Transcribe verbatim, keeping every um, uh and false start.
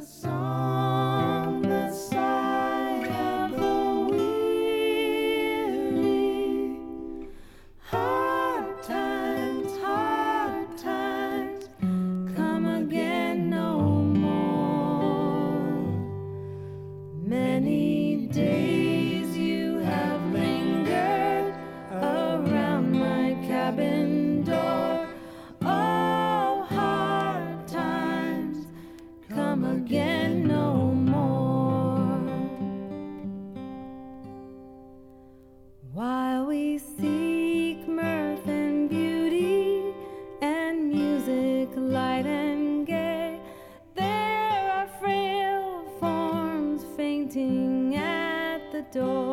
song, the sigh of the weary. Hard times, hard times, come again no more. Many days you have lingered around my cabin door. Oh, hard times, come again no more. While we seek mirth and beauty and music light and gay, there are frail forms fainting at the door.